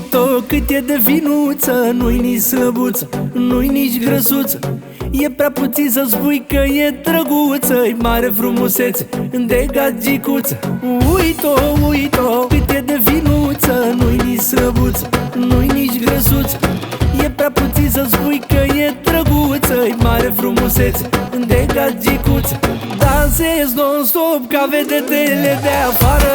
Uito cât e de finuță, nu-i nici slăbuță, nu-i nici grăsuță. E prea puțin să spui că e drăguță-i mare frumusețe de gagicuță. Uito, uito cât e de finuță, nu-i nici slăbuță, nu-i nici grăsuță. E prea puțin să spui că e drăguță-i mare frumusețe de gagicuță. Dansez non-stop ca vedetele de afară.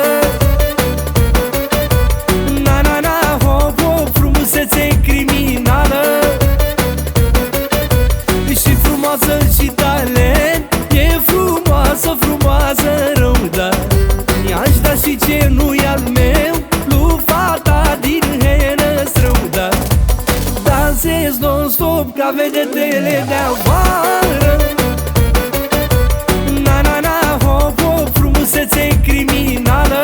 Na, na, na, hop, hop, frumusețe criminală. Și frumoasă și talent, e frumoasă, frumoasă rău, da. I-aș da și ce nu-i al meu, lui fata din Henăstrău, da. Dansez non-stop ca vedetele de afară. Na, na, na, hop, hop, frumusețe criminală.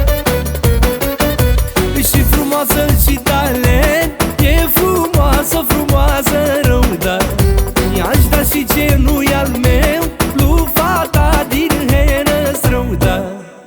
Și frumoasă și talent, e frumoasă, frumoasă rău, da. I-aș da și ce nu-i al meu, lui fata din Henăstrău, da.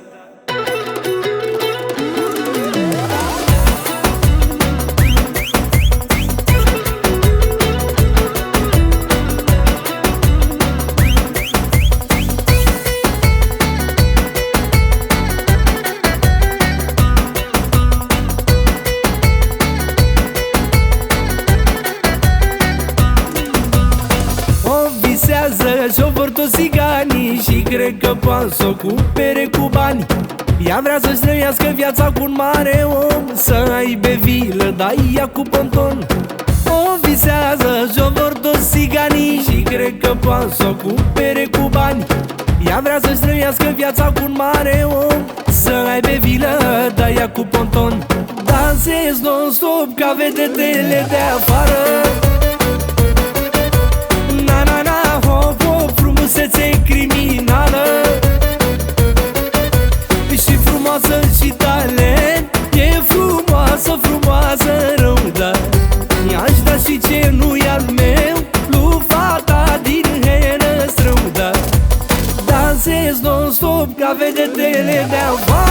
Și-o vor toți țiganii și cred că poate să o cumpere cu bani. Ea vrea să-și trăiască viața cu un mare om, să aibă vilă, dar ea cu ponton. O visează și-o vor toți țiganii și cred că poate să o cumpere cu bani. Ea vrea să-și trăiască viața cu un mare om, să aibă vilă, dar ea cu ponton. Dansez non-stop ca vedetele de afară. Na, na, na, hop, hop, frumusețe criminală. Și frumoasă și talent, e frumoasă, frumoasă rău, da. I-aș da și ce nu-i al meu, lui fata din Henăstrău, da. Dansez non-stop ca vedetele de afară.